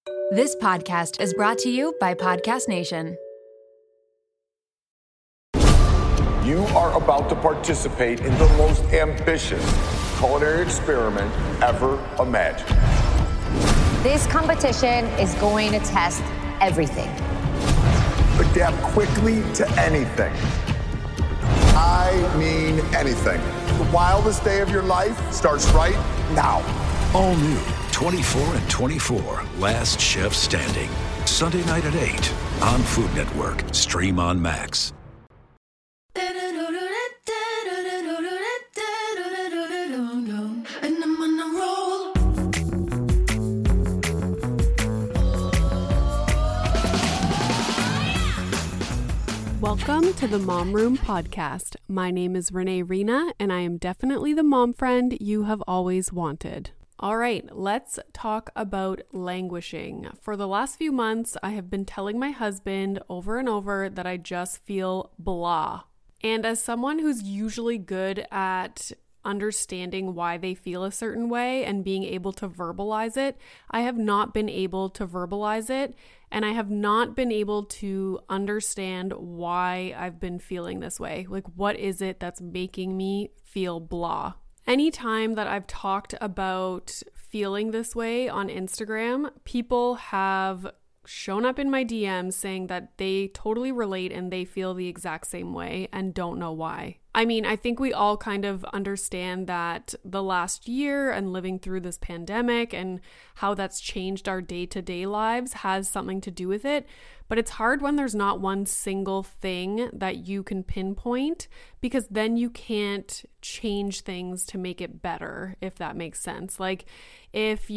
This podcast is brought to you by Podcast Nation. You are about to participate in the most ambitious culinary experiment ever imagined. This competition is going to test everything. Adapt quickly to anything. I mean anything. The wildest day of your life starts right now. All new 24 and 24, Last Chef Standing. Sunday night at 8 on Food Network. Stream on Max. Welcome to the Mom Room Podcast. My name is Renee Rena, and I am definitely the mom friend you have always wanted. All right, let's talk about languishing. For the last few months, I have been telling my husband over and over that I just feel blah. And as someone who's usually good at understanding why they feel a certain way and being able to verbalize it, I have not been able to verbalize it, and I have not been able to understand why I've been feeling this way. Like, what is it that's making me feel blah? Anytime that I've talked about feeling this way on Instagram, people have shown up in my DMs saying that they totally relate and they feel the exact same way and don't know why. I mean, I think we all kind of understand that the last year and living through this pandemic and how that's changed our day-to-day lives has something to do with it. But it's hard when there's not one single thing that you can pinpoint, because then you can't change things to make it better, if that makes sense. Like if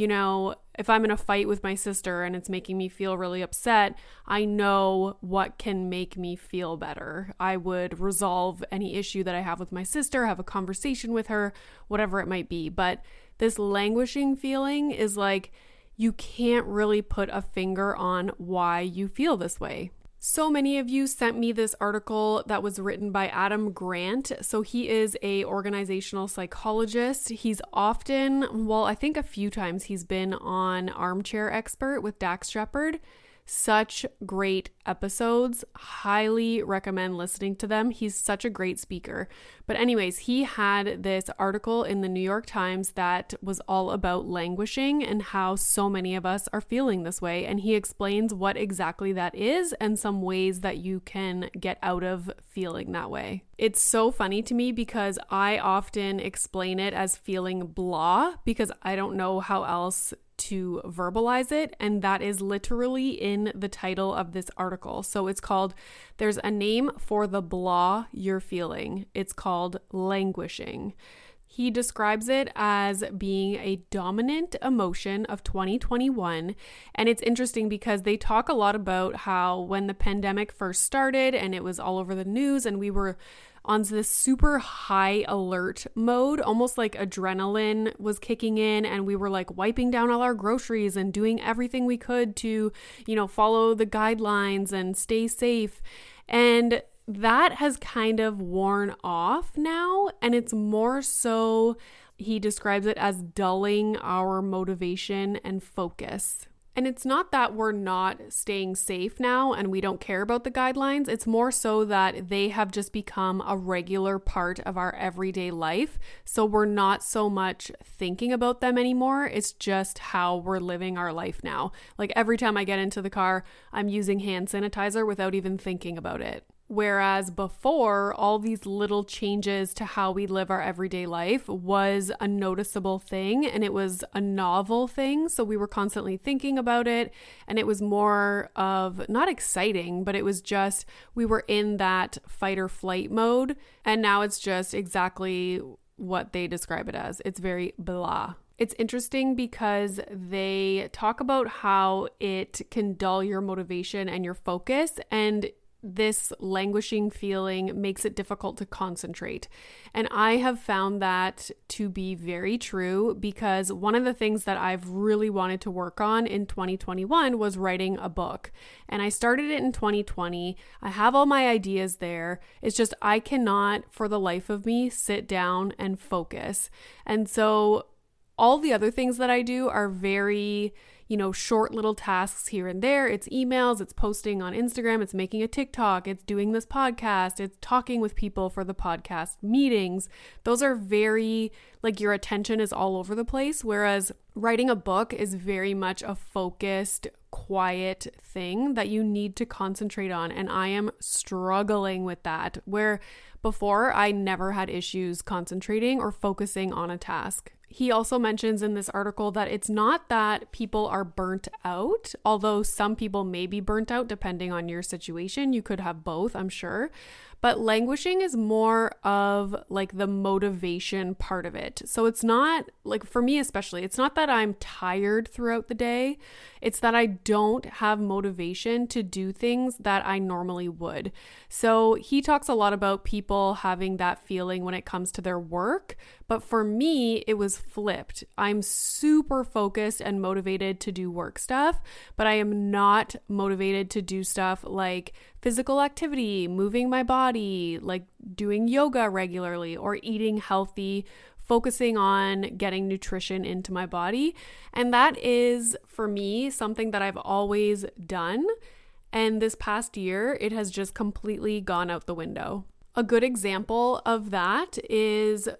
I'm in a fight with my sister and it's making me feel really upset, I know what can make me feel better. I would resolve any issue that I have with my sister, have a conversation with her, whatever it might be. But this languishing feeling is like, you can't really put a finger on why you feel this way. So many of you sent me this article that was written by Adam Grant. So he is a organizational psychologist. He's often, I think a few times he's been on Armchair Expert with Dax Shepard. Such great episodes. Highly recommend listening to them. He's such a great speaker. But anyways, he had this article in the New York Times that was all about languishing and how so many of us are feeling this way. And he explains what exactly that is and some ways that you can get out of feeling that way. It's so funny to me because I often explain it as feeling blah because I don't know how else to verbalize it, and that is literally in the title of this article. So it's called, there's a name for the blah you're feeling. It's called languishing. He describes it as being a dominant emotion of 2021. And it's interesting because they talk a lot about how when the pandemic first started and it was all over the news and we were on this super high alert mode, almost like adrenaline was kicking in and we were like wiping down all our groceries and doing everything we could to, follow the guidelines and stay safe. And that has kind of worn off now, and it's more so, he describes it as dulling our motivation and focus. And it's not that we're not staying safe now and we don't care about the guidelines. It's more so that they have just become a regular part of our everyday life. So we're not so much thinking about them anymore. It's just how we're living our life now. Like every time I get into the car, I'm using hand sanitizer without even thinking about it. Whereas before, all these little changes to how we live our everyday life was a noticeable thing and it was a novel thing. So we were constantly thinking about it and it was more of not exciting, but it was just we were in that fight or flight mode. And now it's just exactly what they describe it as. It's very blah. It's interesting because they talk about how it can dull your motivation and your focus, and this languishing feeling makes it difficult to concentrate. And I have found that to be very true because one of the things that I've really wanted to work on in 2021 was writing a book. And I started it in 2020. I have all my ideas there. It's just I cannot for the life of me sit down and focus. And so all the other things that I do are very, short little tasks here and there. It's emails, it's posting on Instagram, it's making a TikTok, it's doing this podcast, it's talking with people for the podcast meetings. Those are very, like, your attention is all over the place. Whereas writing a book is very much a focused, quiet thing that you need to concentrate on. And I am struggling with that, where before I never had issues concentrating or focusing on a task. He also mentions in this article that it's not that people are burnt out, although some people may be burnt out depending on your situation. You could have both, I'm sure. But languishing is more of like the motivation part of it. So it's not, like, for me especially, it's not that I'm tired throughout the day. It's that I don't have motivation to do things that I normally would. So he talks a lot about people having that feeling when it comes to their work. But for me, it was flipped. I'm super focused and motivated to do work stuff, but I am not motivated to do stuff like physical activity, moving my body, like doing yoga regularly or eating healthy, focusing on getting nutrition into my body. And that is, for me, something that I've always done. And this past year, it has just completely gone out the window. A good example of that is,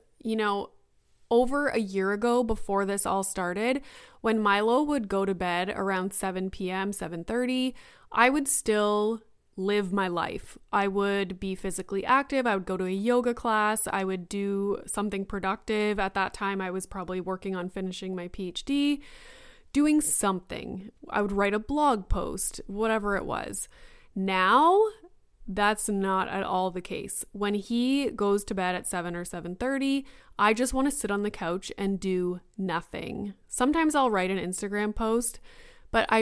over a year ago, before this all started, when Milo would go to bed around 7 p.m., 7:30, I would still live my life. I would be physically active. I would go to a yoga class. I would do something productive. At that time, I was probably working on finishing my PhD, doing something. I would write a blog post, whatever it was. Now, that's not at all the case. When he goes to bed at 7 or 7:30, I just want to sit on the couch and do nothing. Sometimes I'll write an Instagram post, but I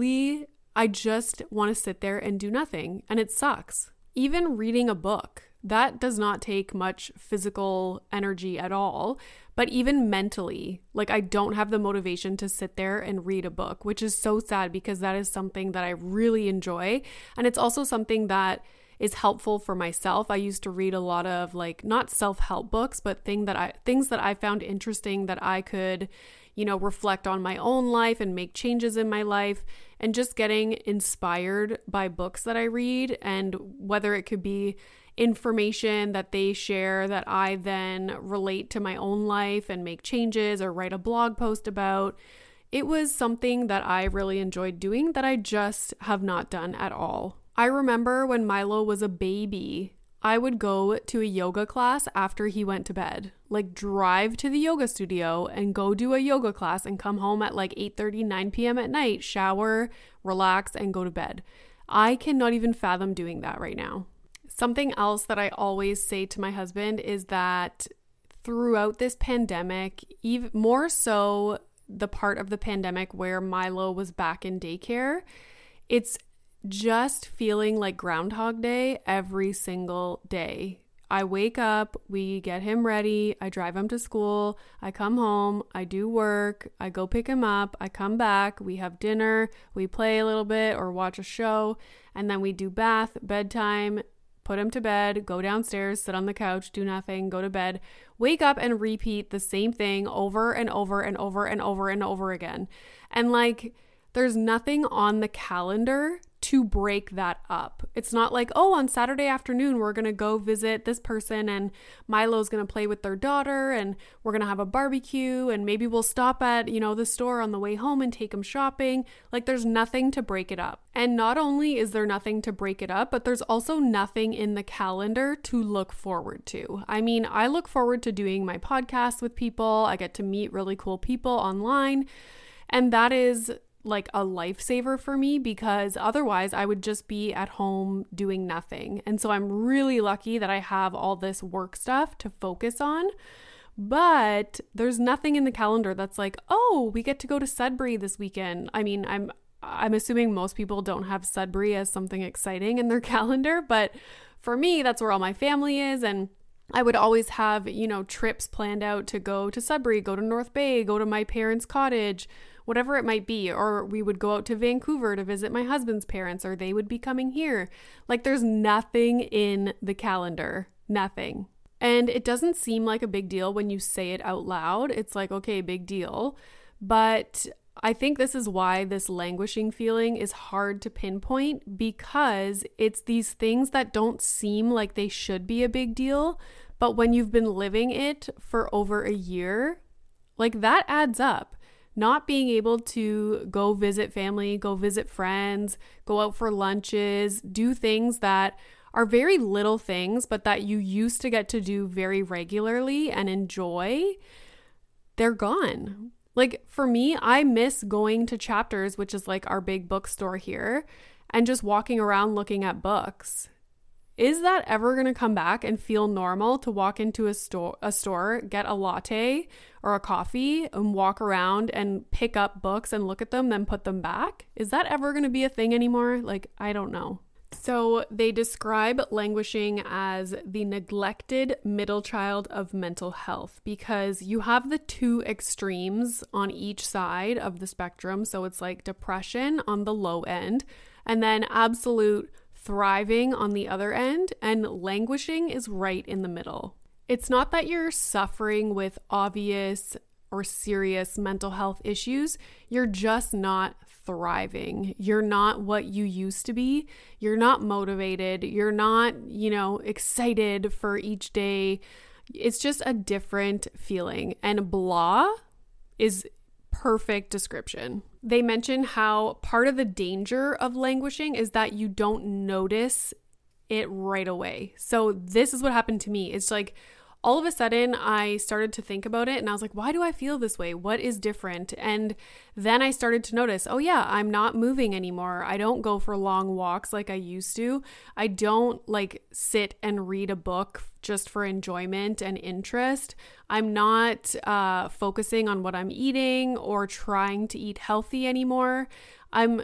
just want to sit there and do nothing, and it sucks. Even reading a book, that does not take much physical energy at all, but even mentally, like, I don't have the motivation to sit there and read a book, which is so sad because that is something that I really enjoy, and it's also something that is helpful for myself. I used to read a lot of, like, not self-help books, but things that I found interesting that I could reflect on my own life and make changes in my life, and just getting inspired by books that I read, and whether it could be information that they share that I then relate to my own life and make changes or write a blog post about. It was something that I really enjoyed doing that I just have not done at all. I remember when Milo was a baby, I would go to a yoga class after he went to bed, like drive to the yoga studio and go do a yoga class and come home at like 8:30, 9 p.m. at night, shower, relax, and go to bed. I cannot even fathom doing that right now. Something else that I always say to my husband is that throughout this pandemic, even more so the part of the pandemic where Milo was back in daycare, it's just feeling like Groundhog Day every single day. I wake up, we get him ready, I drive him to school, I come home, I do work, I go pick him up, I come back, we have dinner, we play a little bit or watch a show, and then we do bath, bedtime, put him to bed, go downstairs, sit on the couch, do nothing, go to bed, wake up and repeat the same thing over and over and over and over and over again. And like, there's nothing on the calendar to break that up. It's not like, oh, on Saturday afternoon, we're going to go visit this person and Milo's going to play with their daughter and we're going to have a barbecue and maybe we'll stop at, the store on the way home and take him shopping. Like, there's nothing to break it up. And not only is there nothing to break it up, but there's also nothing in the calendar to look forward to. I mean, I look forward to doing my podcast with people. I get to meet really cool people online. And that is like a lifesaver for me because otherwise I would just be at home doing nothing. And so I'm really lucky that I have all this work stuff to focus on, but there's nothing in the calendar that's like, oh, we get to go to Sudbury this weekend. I mean, I'm assuming most people don't have Sudbury as something exciting in their calendar, but for me, that's where all my family is. And I would always have, trips planned out to go to Sudbury, go to North Bay, go to my parents' cottage, whatever it might be, or we would go out to Vancouver to visit my husband's parents, or they would be coming here. Like, there's nothing in the calendar, nothing. And it doesn't seem like a big deal when you say it out loud. It's like, okay, big deal. But I think this is why this languishing feeling is hard to pinpoint, because it's these things that don't seem like they should be a big deal, but when you've been living it for over a year, like that adds up. Not being able to go visit family, go visit friends, go out for lunches, do things that are very little things, but that you used to get to do very regularly and enjoy, they're gone. Like for me, I miss going to Chapters, which is like our big bookstore here, and just walking around looking at books. Is that ever going to come back and feel normal to walk into a store, get a latte or a coffee and walk around and pick up books and look at them, then put them back? Is that ever going to be a thing anymore? Like, I don't know. So they describe languishing as the neglected middle child of mental health, because you have the two extremes on each side of the spectrum. So it's like depression on the low end and then absolute thriving on the other end, and languishing is right in the middle. It's not that you're suffering with obvious or serious mental health issues. You're just not thriving. You're not what you used to be. You're not motivated. You're not, excited for each day. It's just a different feeling. And blah is perfect description. They mention how part of the danger of languishing is that you don't notice it right away. So this is what happened to me. It's like all of a sudden I started to think about it and I was like, why do I feel this way? What is different? And then I started to notice, oh yeah, I'm not moving anymore. I don't go for long walks like I used to. I don't like sit and read a book just for enjoyment and interest. I'm not focusing on what I'm eating or trying to eat healthy anymore. I'm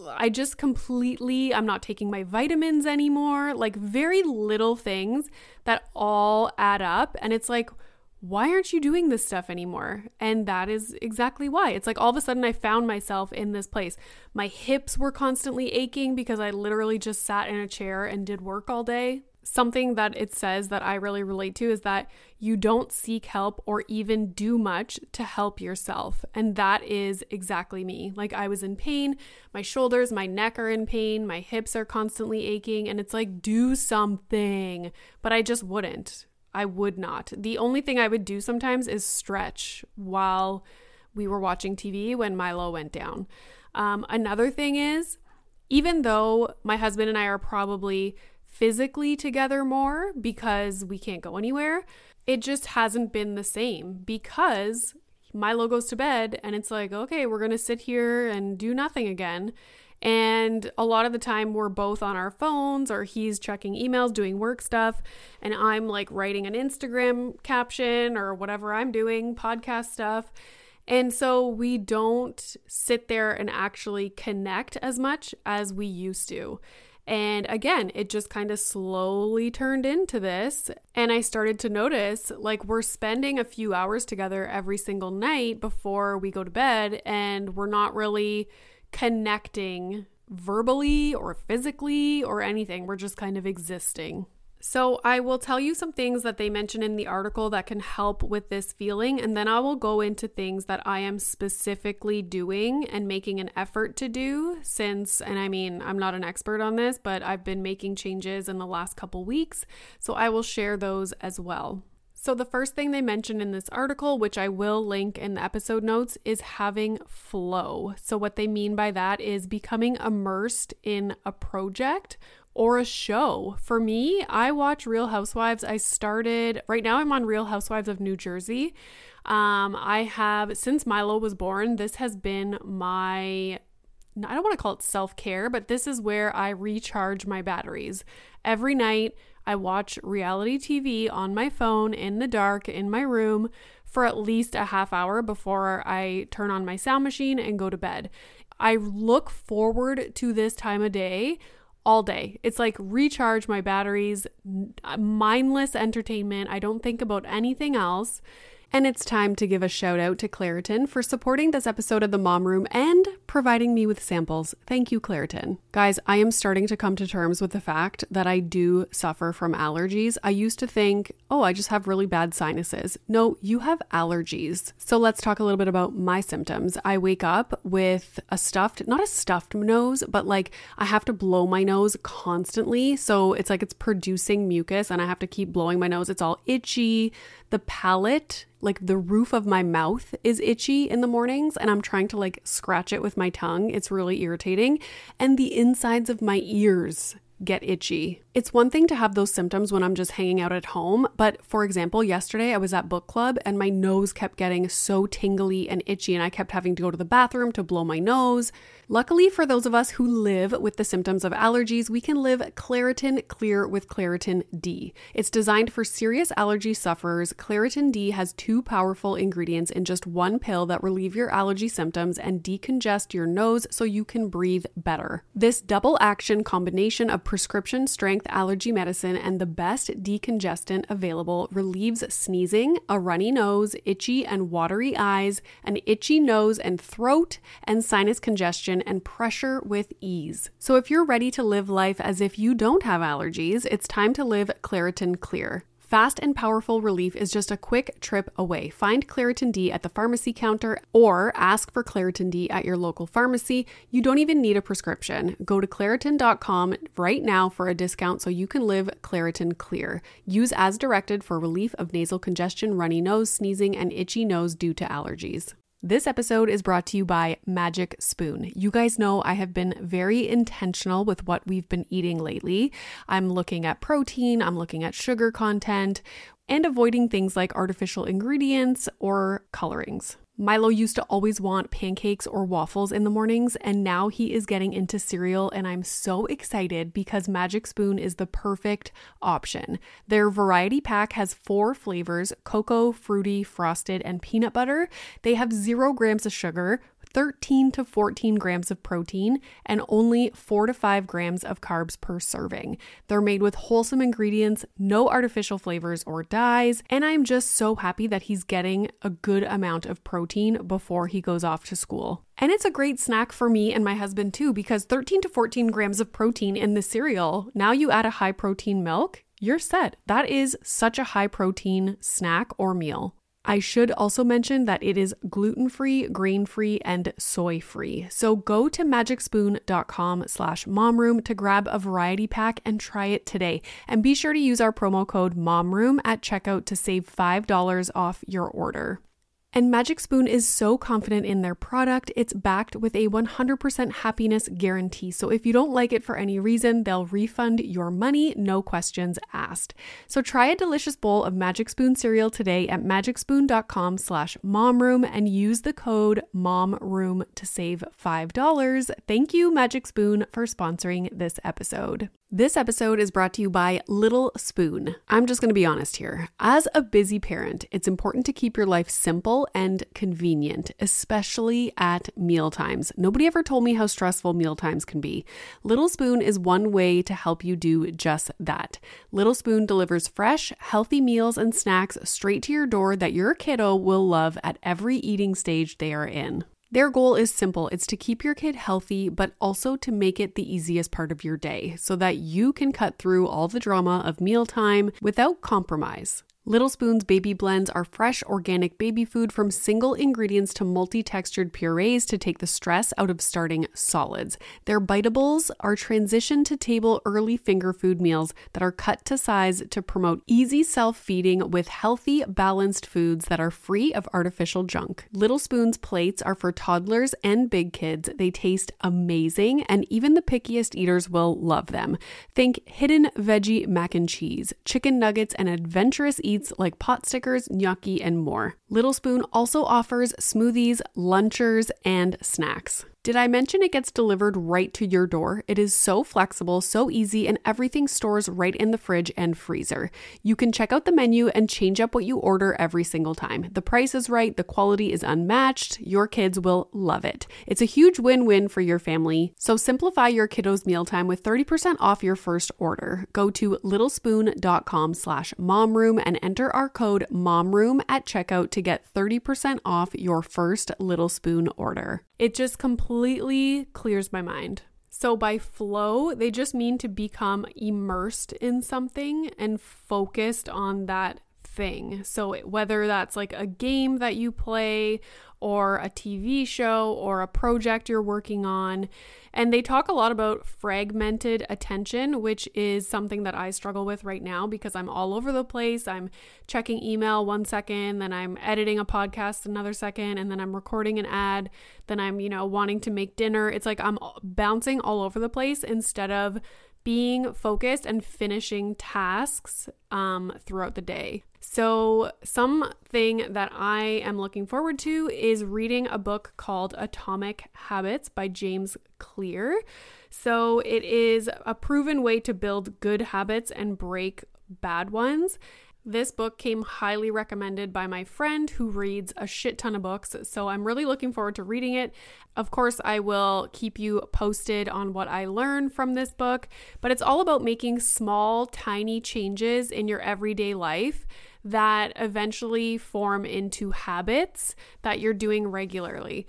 not taking my vitamins anymore, like very little things that all add up. And it's like, why aren't you doing this stuff anymore? And that is exactly why. It's like all of a sudden I found myself in this place. My hips were constantly aching because I literally just sat in a chair and did work all day. Something that it says that I really relate to is that you don't seek help or even do much to help yourself. And that is exactly me. Like I was in pain, my shoulders, my neck are in pain, my hips are constantly aching, and it's like, do something. But I just wouldn't. I would not. The only thing I would do sometimes is stretch while we were watching TV when Milo went down. Another thing is, even though my husband and I are probably physically together more because we can't go anywhere, it just hasn't been the same because Milo goes to bed and it's like, okay, we're going to sit here and do nothing again. And a lot of the time we're both on our phones, or he's checking emails, doing work stuff, and I'm like writing an Instagram caption or whatever I'm doing, podcast stuff. And so we don't sit there and actually connect as much as we used to. And again, it just kind of slowly turned into this. And I started to notice like we're spending a few hours together every single night before we go to bed, and we're not really connecting verbally or physically or anything. We're just kind of existing. So I will tell you some things that they mention in the article that can help with this feeling, and then I will go into things that I am specifically doing and making an effort to do I'm not an expert on this, but I've been making changes in the last couple weeks, so I will share those as well. So the first thing they mention in this article, which I will link in the episode notes, is having flow. So what they mean by that is becoming immersed in a project or a show. For me, I watch Real Housewives. Right now I'm on Real Housewives of New Jersey. I have, since Milo was born, this has been I don't want to call it self-care, but this is where I recharge my batteries. Every night, I watch reality TV on my phone in the dark in my room for at least a half hour before I turn on my sound machine and go to bed. I look forward to this time of day all day. It's like recharge my batteries, mindless entertainment. I don't think about anything else. And it's time to give a shout out to Claritin for supporting this episode of the Mom Room and providing me with samples. Thank you, Claritin. Guys, I am starting to come to terms with the fact that I do suffer from allergies. I used to think, I just have really bad sinuses. No, you have allergies. So let's talk a little bit about my symptoms. I wake up with not a stuffed nose, but like I have to blow my nose constantly. So it's like it's producing mucus and I have to keep blowing my nose. It's all itchy. The palate, like the roof of my mouth is itchy in the mornings and I'm trying to like scratch it with my tongue. It's really irritating. And the insides of my ears get itchy. It's one thing to have those symptoms when I'm just hanging out at home, but for example, yesterday I was at book club and my nose kept getting so tingly and itchy and I kept having to go to the bathroom to blow my nose. Luckily for those of us who live with the symptoms of allergies, we can live Claritin Clear with Claritin D. It's designed for serious allergy sufferers. Claritin D has 2 powerful ingredients in just 1 pill that relieve your allergy symptoms and decongest your nose so you can breathe better. This double action combination of prescription strength allergy medicine and the best decongestant available relieves sneezing, a runny nose, itchy and watery eyes, an itchy nose and throat, and sinus congestion and pressure with ease. So if you're ready to live life as if you don't have allergies, it's time to live Claritin Clear. Fast and powerful relief is just a quick trip away. Find Claritin D at the pharmacy counter or ask for Claritin D at your local pharmacy. You don't even need a prescription. Go to Claritin.com right now for a discount so you can live Claritin Clear. Use as directed for relief of nasal congestion, runny nose, sneezing, and itchy nose due to allergies. This episode is brought to you by Magic Spoon. You guys know I have been very intentional with what we've been eating lately. I'm looking at protein, I'm looking at sugar content, and avoiding things like artificial ingredients or colorings. Milo used to always want pancakes or waffles in the mornings, and now he is getting into cereal, and I'm so excited because Magic Spoon is the perfect option. Their variety pack has 4 flavors: cocoa, fruity, frosted, and peanut butter. They have 0 grams of sugar, 13 to 14 grams of protein, and only 4 to 5 grams of carbs per serving. They're made with wholesome ingredients, no artificial flavors or dyes, and I'm just so happy that he's getting a good amount of protein before he goes off to school. And it's a great snack for me and my husband too, because 13 to 14 grams of protein in the cereal, now you add a high protein milk, you're set. That is such a high protein snack or meal. I should also mention that it is gluten-free, grain-free, and soy-free. So go to magicspoon.com/momroom to grab a variety pack and try it today. And be sure to use our promo code MOMROOM at checkout to save $5 off your order. And Magic Spoon is so confident in their product, it's backed with a 100% happiness guarantee. So if you don't like it for any reason, they'll refund your money, no questions asked. So try a delicious bowl of Magic Spoon cereal today at magicspoon.com/momroom and use the code MOMROOM to save $5. Thank you, Magic Spoon, for sponsoring this episode. This episode is brought to you by Little Spoon. I'm just going to be honest here. As a busy parent, it's important to keep your life simple and convenient, especially at mealtimes. Nobody ever told me how stressful mealtimes can be. Little Spoon is one way to help you do just that. Little Spoon delivers fresh, healthy meals and snacks straight to your door that your kiddo will love at every eating stage they are in. Their goal is simple. It's to keep your kid healthy, but also to make it the easiest part of your day so that you can cut through all the drama of mealtime without compromise. Little Spoon's baby blends are fresh, organic baby food from single ingredients to multi-textured purees to take the stress out of starting solids. Their biteables are transition to table early finger food meals that are cut to size to promote easy self-feeding with healthy, balanced foods that are free of artificial junk. Little Spoon's plates are for toddlers and big kids. They taste amazing, and even the pickiest eaters will love them. Think hidden veggie mac and cheese, chicken nuggets, and adventurous eats like pot stickers, gnocchi, and more. Little Spoon also offers smoothies, lunchers, and snacks. Did I mention it gets delivered right to your door? It is so flexible, so easy, and everything stores right in the fridge and freezer. You can check out the menu and change up what you order every single time. The price is right, the quality is unmatched, your kids will love it. It's a huge win-win for your family. So simplify your kiddos' mealtime with 30% off your first order. Go to littlespoon.com/momroom and enter our code MOMROOM at checkout to get 30% off your first Little Spoon order. It just completely clears my mind. So by flow, they just mean to become immersed in something and focused on that thing. So whether that's like a game that you play or a TV show or a project you're working on. And they talk a lot about fragmented attention, which is something that I struggle with right now because I'm all over the place. I'm checking email 1 second, then I'm editing a podcast another second, and then I'm recording an ad, then I'm, wanting to make dinner. It's like I'm bouncing all over the place instead of being focused and finishing tasks throughout the day. So something that I am looking forward to is reading a book called Atomic Habits by James Clear. So it is a proven way to build good habits and break bad ones. This book came highly recommended by my friend who reads a shit ton of books, so I'm really looking forward to reading it. Of course, I will keep you posted on what I learn from this book, but it's all about making small, tiny changes in your everyday life that eventually form into habits that you're doing regularly.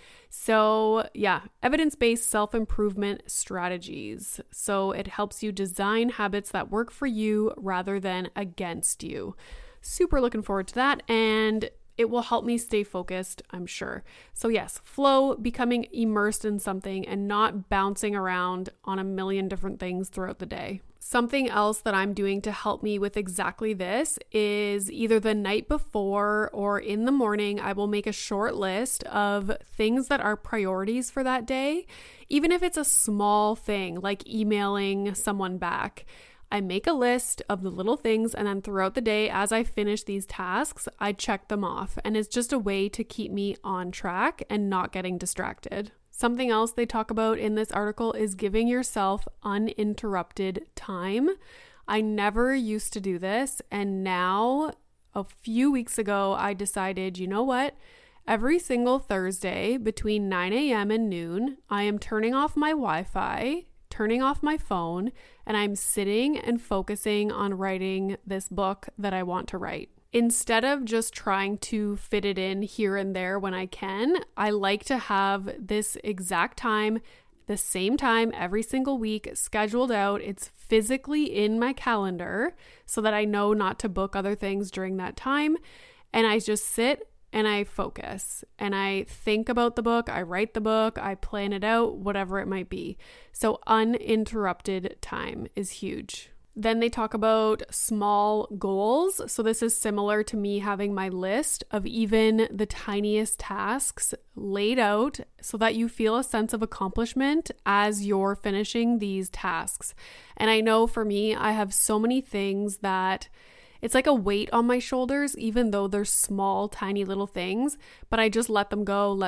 So yeah, evidence-based self-improvement strategies. So it helps you design habits that work for you rather than against you. Super looking forward to that, and it will help me stay focused, I'm sure. So yes, flow, becoming immersed in something and not bouncing around on a million different things throughout the day. Something else that I'm doing to help me with exactly this is either the night before or in the morning, I will make a short list of things that are priorities for that day, even if it's a small thing like emailing someone back. I make a list of the little things, and then throughout the day, as I finish these tasks, I check them off. And it's just a way to keep me on track and not getting distracted. Something else they talk about in this article is giving yourself uninterrupted time. I never used to do this, and now, a few weeks ago, I decided, you know what? Every single Thursday between 9 a.m. and noon, I am turning off my Wi-Fi, turning off my phone, and I'm sitting and focusing on writing this book that I want to write. Instead of just trying to fit it in here and there when I can, I like to have this exact time, the same time every single week scheduled out. It's physically in my calendar so that I know not to book other things during that time. And I just sit and I focus and I think about the book, I write the book, I plan it out, whatever it might be. So uninterrupted time is huge. Then they talk about small goals. So this is similar to me having my list of even the tiniest tasks laid out so that you feel a sense of accomplishment as you're finishing these tasks. And I know for me, I have so many things that it's like a weight on my shoulders, even though they're small, tiny little things, but I just let them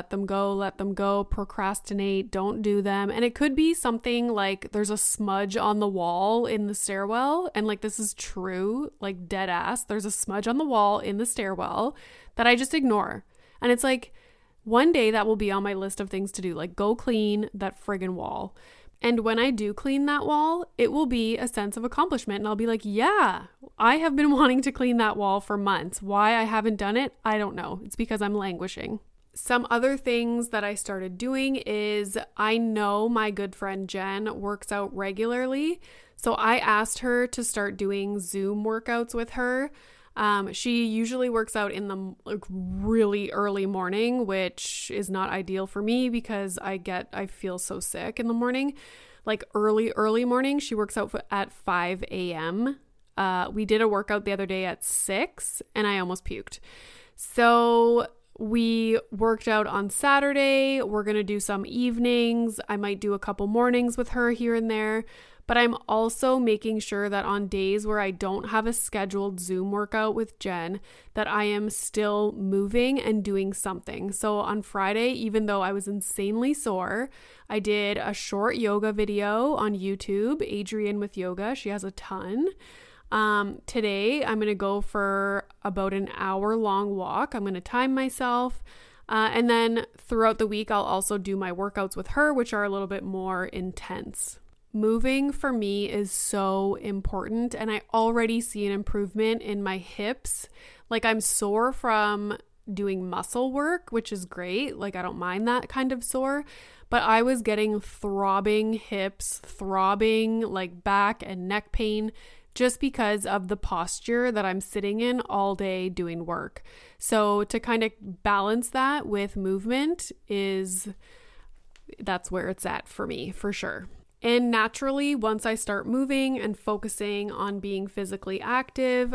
go, procrastinate, don't do them. And it could be something like there's a smudge on the wall in the stairwell. And like, this is true, like dead ass. There's a smudge on the wall in the stairwell that I just ignore. And it's like, one day that will be on my list of things to do, like go clean that friggin' wall. And when I do clean that wall, it will be a sense of accomplishment. And I'll be like, yeah, I have been wanting to clean that wall for months. Why I haven't done it, I don't know. It's because I'm languishing. Some other things that I started doing is I know my good friend Jen works out regularly. So I asked her to start doing Zoom workouts with her. She usually works out in the really early morning, which is not ideal for me because I feel so sick in the morning. Like early morning, she works out at 5 a.m. We did a workout the other day at 6 and I almost puked. So we worked out on Saturday. We're going to do some evenings. I might do a couple mornings with her here and there. But I'm also making sure that on days where I don't have a scheduled Zoom workout with Jen, that I am still moving and doing something. So on Friday, even though I was insanely sore, I did a short yoga video on YouTube, Adrienne with Yoga. She has a ton. Today, I'm going to go for about an hour-long walk. I'm going to time myself. And then throughout the week, I'll also do my workouts with her, which are a little bit more intense. Moving for me is so important, and I already see an improvement in my hips. Like, I'm sore from doing muscle work, which is great. Like, I don't mind that kind of sore, but I was getting throbbing hips, throbbing like back and neck pain just because of the posture that I'm sitting in all day doing work. So to kind of balance that with movement that's where it's at for me, for sure. And naturally, once I start moving and focusing on being physically active,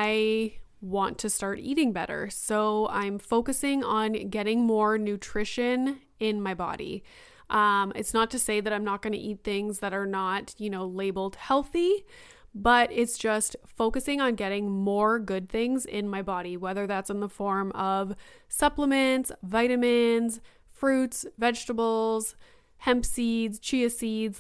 I want to start eating better. So I'm focusing on getting more nutrition in my body. It's not to say that I'm not going to eat things that are not, labeled healthy, but it's just focusing on getting more good things in my body, whether that's in the form of supplements, vitamins, fruits, vegetables, hemp seeds, chia seeds,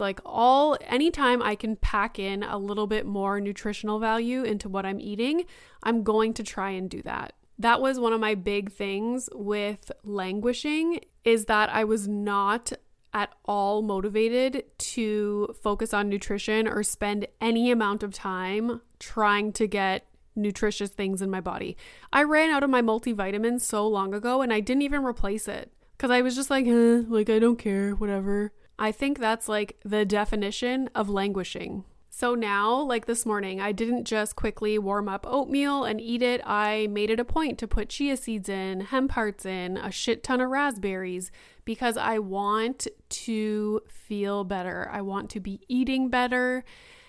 anytime I can pack in a little bit more nutritional value into what I'm eating, I'm going to try and do that. That was one of my big things with languishing, is that I was not at all motivated to focus on nutrition or spend any amount of time trying to get nutritious things in my body. I ran out of my multivitamins so long ago and I didn't even replace it. Because I was just like I don't care, whatever. I think that's like the definition of languishing. So now, like this morning, I didn't just quickly warm up oatmeal and eat it. I made it a point to put chia seeds in, hemp hearts in, a shit ton of raspberries, because I want to feel better. I want to be eating better.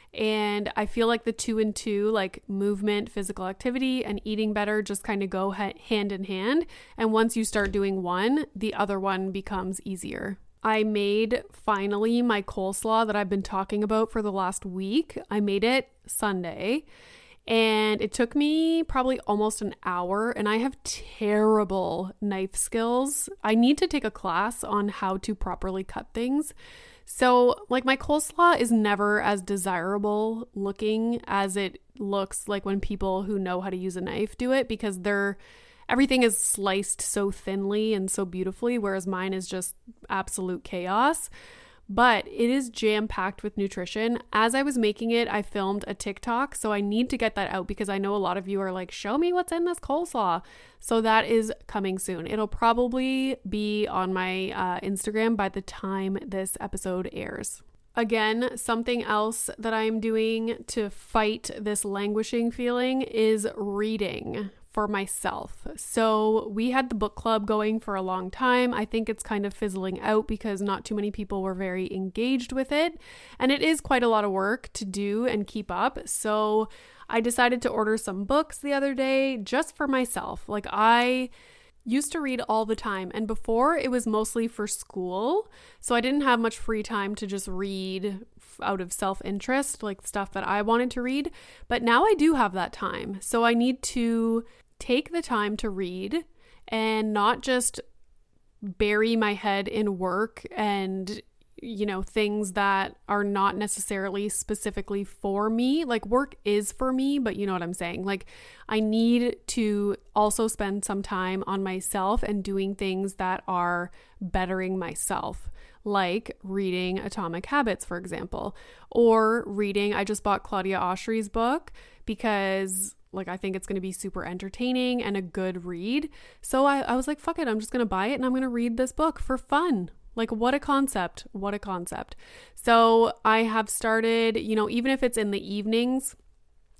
And I feel like the 2 and 2, like movement, physical activity, and eating better just kind of go hand in hand. And once you start doing one, the other one becomes easier. I made finally my coleslaw that I've been talking about for the last week. I made it Sunday and it took me probably almost an hour, and I have terrible knife skills. I need to take a class on how to properly cut things. So my coleslaw is never as desirable looking as it looks like when people who know how to use a knife do it, because everything is sliced so thinly and so beautifully, whereas mine is just absolute chaos. But it is jam-packed with nutrition. As I was making it, I filmed a TikTok, so I need to get that out because I know a lot of you are like, show me what's in this coleslaw. So that is coming soon. It'll probably be on my Instagram by the time this episode airs. Again, something else that I'm doing to fight this languishing feeling is reading for myself. So we had the book club going for a long time. I think it's kind of fizzling out because not too many people were very engaged with it. And it is quite a lot of work to do and keep up. So I decided to order some books the other day just for myself. I used to read all the time, and before it was mostly for school, so I didn't have much free time to just read out of self-interest, like stuff that I wanted to read. But now I do have that time, so I need to take the time to read and not just bury my head in work and things that are not necessarily specifically for me. Work is for me, but you know what I'm saying? I need to also spend some time on myself and doing things that are bettering myself, like reading Atomic Habits, for example, or I just bought Claudia Oshry's book because I think it's going to be super entertaining and a good read. So I was like, fuck it, I'm just going to buy it and I'm going to read this book for fun. What a concept. What a concept. So I have started, even if it's in the evenings,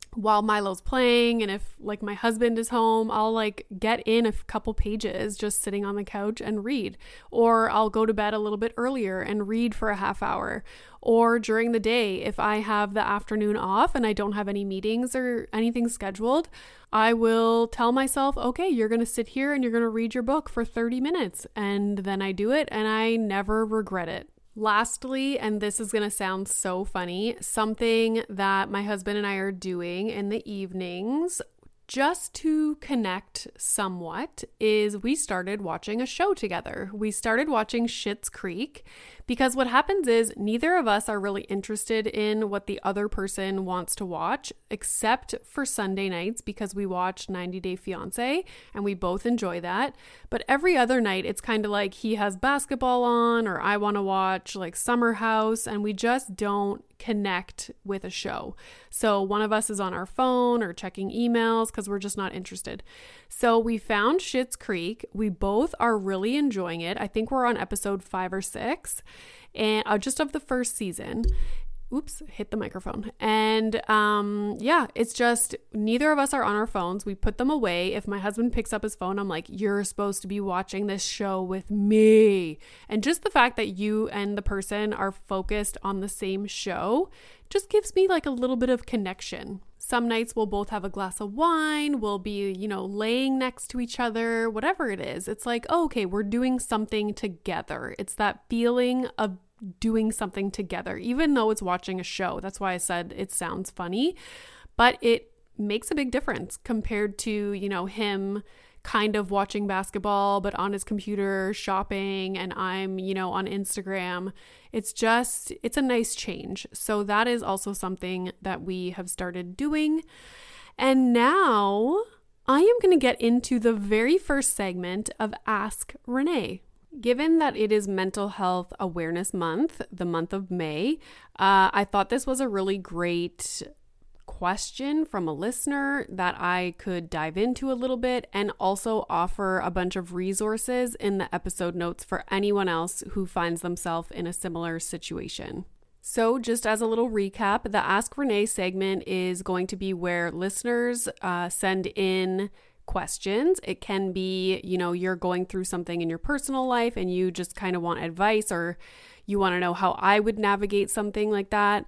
while Milo's playing, and if like my husband is home, I'll like get in a couple pages just sitting on the couch and read. Or I'll go to bed a little bit earlier and read for a half hour. Or during the day, if I have the afternoon off and I don't have any meetings or anything scheduled, I will tell myself, okay, you're going to sit here and you're going to read your book for 30 minutes. And then I do it and I never regret it. Lastly, and this is going to sound so funny, something that my husband and I are doing in the evenings just to connect somewhat is we started watching a show together. We started watching Schitt's Creek because what happens is neither of us are really interested in what the other person wants to watch, except for Sunday nights because we watch 90 Day Fiancé and we both enjoy that. But every other night, it's kind of like he has basketball on or I want to watch like Summer House, and we just don't connect with a show. So one of us is on our phone or checking emails because we're just not interested. So we found Schitt's Creek. We both are really enjoying it. I think we're on episode 5 or 6 and just of the first season. Oops, hit the microphone. And yeah, it's just neither of us are on our phones. We put them away. If my husband picks up his phone, I'm like, you're supposed to be watching this show with me. And just the fact that you and the person are focused on the same show just gives me like a little bit of connection. Some nights we'll both have a glass of wine. We'll be, laying next to each other, whatever it is. It's like, oh, okay, we're doing something together. It's that feeling of doing something together, even though it's watching a show. That's why I said it sounds funny, but it makes a big difference compared to, him kind of watching basketball, but on his computer shopping and I'm, on Instagram. It's a nice change. So that is also something that we have started doing. And now I am going to get into the very first segment of Ask Renee. Given that it is Mental Health Awareness Month, the month of May, I thought this was a really great question from a listener that I could dive into a little bit and also offer a bunch of resources in the episode notes for anyone else who finds themselves in a similar situation. So just as a little recap, the Ask Renee segment is going to be where listeners send in questions. It can be, you're going through something in your personal life and you just kind of want advice, or you want to know how I would navigate something like that.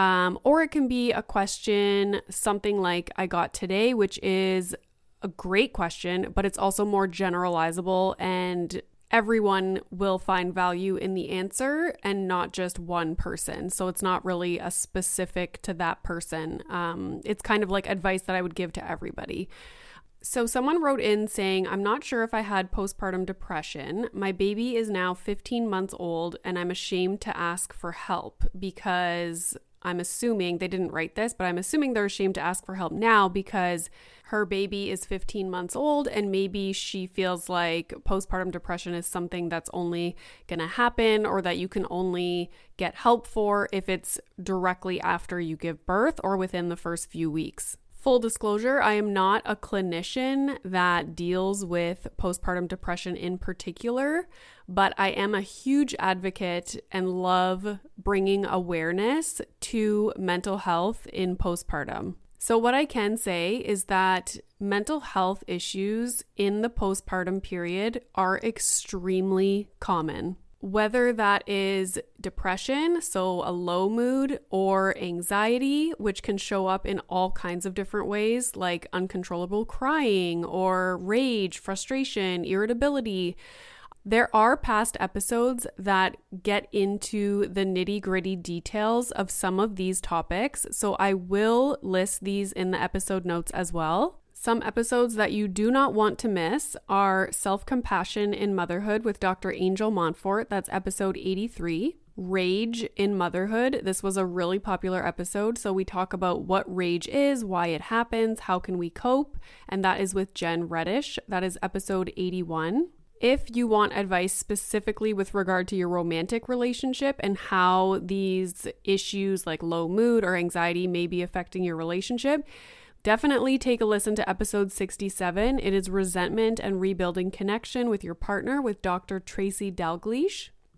Or it can be a question, something like I got today, which is a great question, but it's also more generalizable and everyone will find value in the answer and not just one person. So it's not really a specific to that person. It's kind of like advice that I would give to everybody. So someone wrote in saying, I'm not sure if I had postpartum depression. My baby is now 15 months old and I'm ashamed to ask for help because I'm assuming, they didn't write this, but I'm assuming they're ashamed to ask for help now because her baby is 15 months old and maybe she feels like postpartum depression is something that's only going to happen or that you can only get help for if it's directly after you give birth or within the first few weeks. Full disclosure, I am not a clinician that deals with postpartum depression in particular, but I am a huge advocate and love bringing awareness to mental health in postpartum. So what I can say is that mental health issues in the postpartum period are extremely common. Whether that is depression, so a low mood, or anxiety, which can show up in all kinds of different ways, like uncontrollable crying or rage, frustration, irritability. There are past episodes that get into the nitty-gritty details of some of these topics, so I will list these in the episode notes as well. Some episodes that you do not want to miss are Self-Compassion in Motherhood with Dr. Angel Montfort. That's episode 83. Rage in Motherhood. This was a really popular episode. So we talk about what rage is, why it happens, how can we cope, and that is with Jen Reddish. That is episode 81. If you want advice specifically with regard to your romantic relationship and how these issues like low mood or anxiety may be affecting your relationship, definitely take a listen to episode 67. It is Resentment and Rebuilding Connection with Your Partner with Dr. Tracy Dalgleish.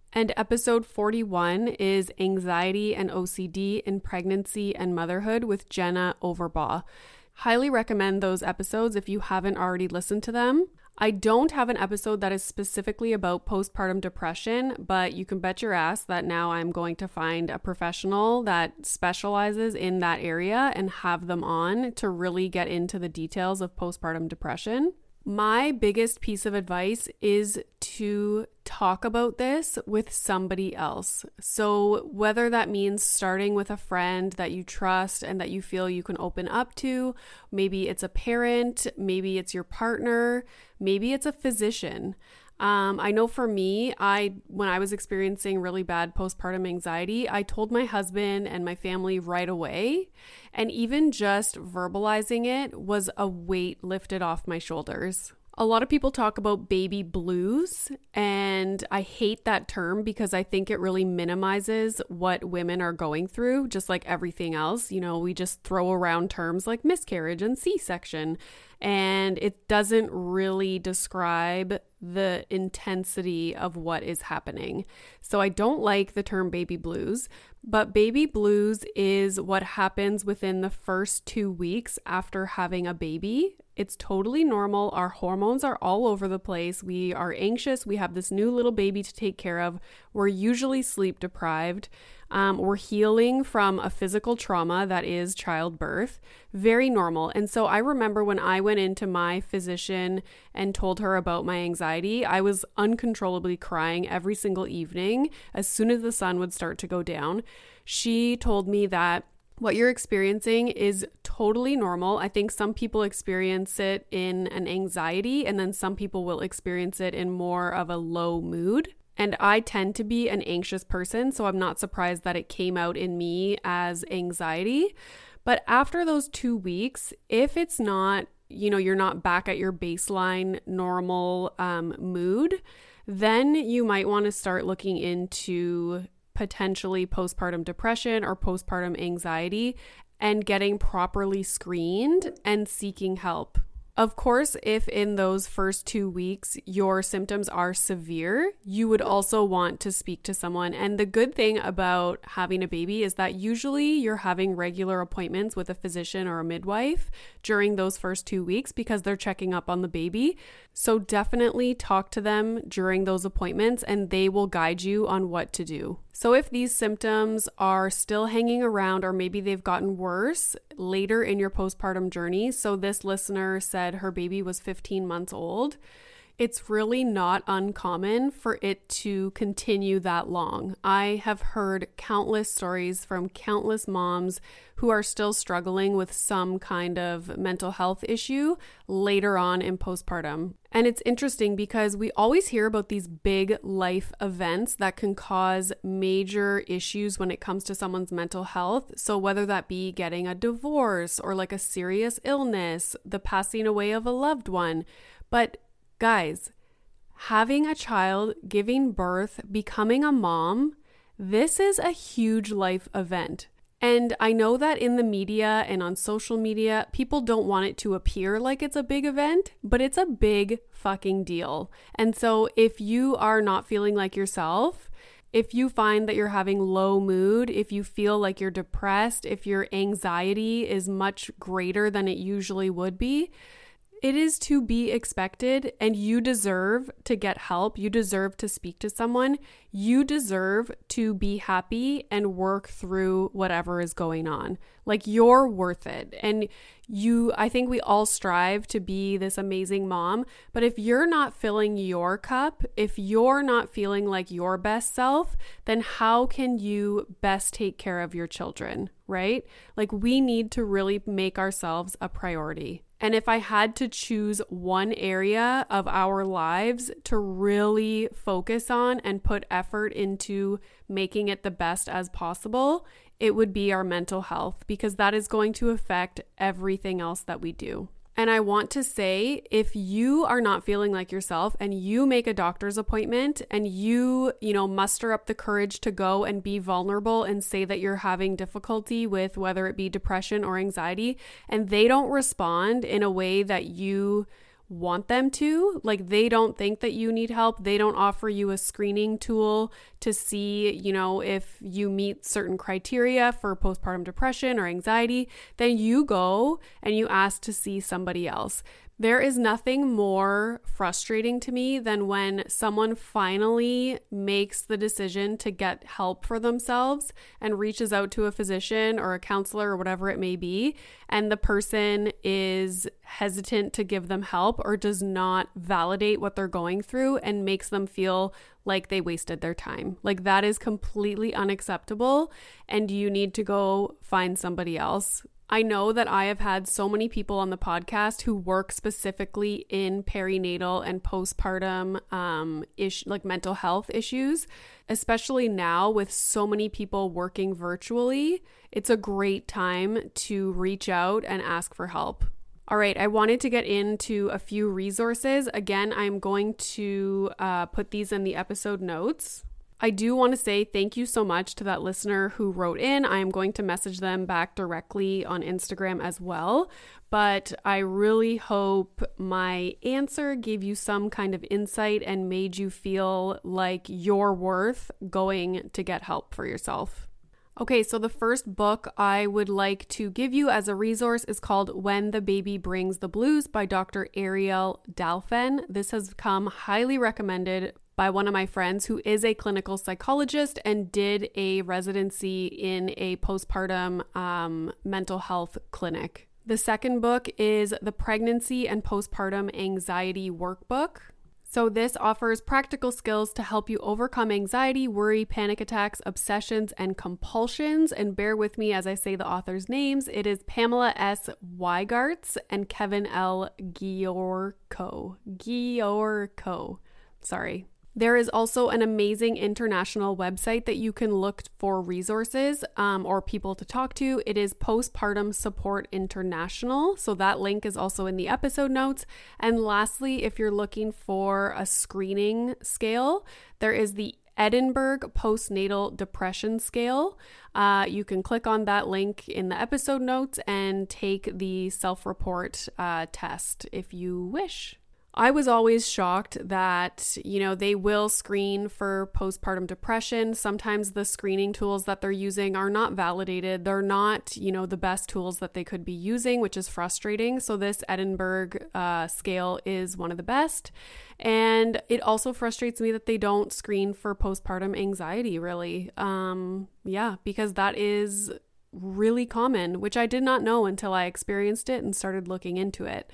And episode 41 is Anxiety and OCD in Pregnancy and Motherhood with Jenna Overbaugh. Highly recommend those episodes if you haven't already listened to them. I don't have an episode that is specifically about postpartum depression, but you can bet your ass that now I'm going to find a professional that specializes in that area and have them on to really get into the details of postpartum depression. My biggest piece of advice is to talk about this with somebody else. So whether that means starting with a friend that you trust and that you feel you can open up to, maybe it's a parent, maybe it's your partner, maybe it's a physician. I know for me, when I was experiencing really bad postpartum anxiety, I told my husband and my family right away. And even just verbalizing it was a weight lifted off my shoulders. A lot of people talk about baby blues, and I hate that term because I think it really minimizes what women are going through, just like everything else. You know, we just throw around terms like miscarriage and C-section, and it doesn't really describe the intensity of what is happening. So I don't like the term baby blues, but baby blues is what happens within the first 2 weeks after having a baby. It's totally normal. Our hormones are all over the place. We are anxious. We have this new little baby to take care of. We're usually sleep deprived. We're healing from a physical trauma that is childbirth. Very normal. And so I remember when I went into my physician and told her about my anxiety, I was uncontrollably crying every single evening as soon as the sun would start to go down. She told me that what you're experiencing is totally normal. I think some people experience it in an anxiety, and then some people will experience it in more of a low mood. And I tend to be an anxious person, so I'm not surprised that it came out in me as anxiety. But after those 2 weeks, if it's not, you're not back at your baseline normal mood, then you might want to start looking into potentially postpartum depression or postpartum anxiety and getting properly screened and seeking help. Of course, if in those first 2 weeks your symptoms are severe, you would also want to speak to someone. And the good thing about having a baby is that usually you're having regular appointments with a physician or a midwife during those first 2 weeks because they're checking up on the baby. So definitely talk to them during those appointments and they will guide you on what to do. So if these symptoms are still hanging around or maybe they've gotten worse later in your postpartum journey, so this listener said her baby was 15 months old, it's really not uncommon for it to continue that long. I have heard countless stories from countless moms who are still struggling with some kind of mental health issue later on in postpartum. And it's interesting because we always hear about these big life events that can cause major issues when it comes to someone's mental health. So whether that be getting a divorce or like a serious illness, the passing away of a loved one, but guys, having a child, giving birth, becoming a mom, this is a huge life event. And I know that in the media and on social media, people don't want it to appear like it's a big event, but it's a big fucking deal. And so if you are not feeling like yourself, if you find that you're having low mood, if you feel like you're depressed, if your anxiety is much greater than it usually would be, it is to be expected, and you deserve to get help. You deserve to speak to someone. You deserve to be happy and work through whatever is going on. Like, you're worth it. And I think we all strive to be this amazing mom, but if you're not filling your cup, if you're not feeling like your best self, then how can you best take care of your children, right? Like, we need to really make ourselves a priority. And if I had to choose one area of our lives to really focus on and put effort into making it the best as possible, it would be our mental health, because that is going to affect everything else that we do. And I want to say, if you are not feeling like yourself and you make a doctor's appointment and you muster up the courage to go and be vulnerable and say that you're having difficulty with whether it be depression or anxiety, and they don't respond in a way that you want them to. Like, they don't think that you need help. They don't offer you a screening tool to see, you know, if you meet certain criteria for postpartum depression or anxiety. Then you go and you ask to see somebody else. There is nothing more frustrating to me than when someone finally makes the decision to get help for themselves and reaches out to a physician or a counselor or whatever it may be, and the person is hesitant to give them help or does not validate what they're going through and makes them feel like they wasted their time. Like, that is completely unacceptable, and you need to go find somebody else. I know that I have had so many people on the podcast who work specifically in perinatal and postpartum like mental health issues, especially now with so many people working virtually. It's a great time to reach out and ask for help. All right, I wanted to get into a few resources. Again, I'm going to put these in the episode notes. I do want to say thank you so much to that listener who wrote in. I am going to message them back directly on Instagram as well, but I really hope my answer gave you some kind of insight and made you feel like you're worth going to get help for yourself. Okay, so the first book I would like to give you as a resource is called When the Baby Brings the Blues by Dr. Ariel Dalphen. This has come highly recommended by one of my friends who is a clinical psychologist and did a residency in a postpartum mental health clinic. The second book is The Pregnancy and Postpartum Anxiety Workbook. So this offers practical skills to help you overcome anxiety, worry, panic attacks, obsessions, and compulsions. And bear with me as I say the authors' names. It is Pamela S. Weigartz and Kevin L. Ghiorco. Sorry. There is also an amazing international website that you can look for resources or people to talk to. It is Postpartum Support International. So that link is also in the episode notes. And lastly, if you're looking for a screening scale, there is the Edinburgh Postnatal Depression Scale. You can click on that link in the episode notes and take the self-report test if you wish. I was always shocked that, you know, they will screen for postpartum depression. Sometimes the screening tools that they're using are not validated. They're not, you know, the best tools that they could be using, which is frustrating. So this Edinburgh scale is one of the best. And it also frustrates me that they don't screen for postpartum anxiety, really. Because that is really common, which I did not know until I experienced it and started looking into it.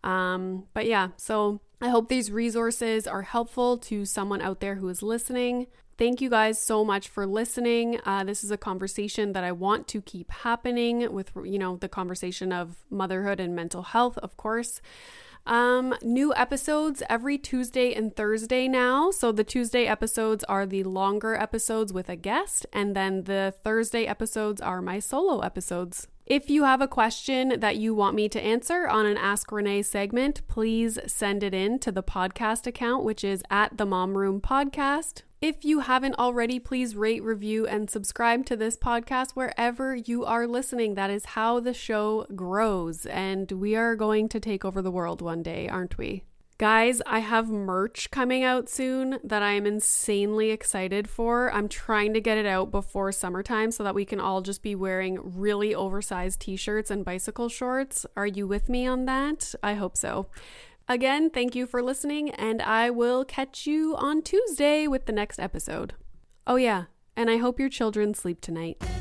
So I hope these resources are helpful to someone out there who is listening. Thank you guys so much for listening. This is a conversation that I want to keep happening with, you know, the conversation of motherhood and mental health, of course. New episodes every Tuesday and Thursday now. So the Tuesday episodes are the longer episodes with a guest, and then the Thursday episodes are my solo episodes. If you have a question that you want me to answer on an Ask Renee segment, please send it in to the podcast account, which is at the Mom Room Podcast. If you haven't already, please rate, review, and subscribe to this podcast wherever you are listening. That is how the show grows, and we are going to take over the world one day, aren't we? Guys, I have merch coming out soon that I am insanely excited for. I'm trying to get it out before summertime so that we can all just be wearing really oversized t-shirts and bicycle shorts. Are you with me on that? I hope so. Again, thank you for listening, and I will catch you on Tuesday with the next episode. Oh yeah, and I hope your children sleep tonight.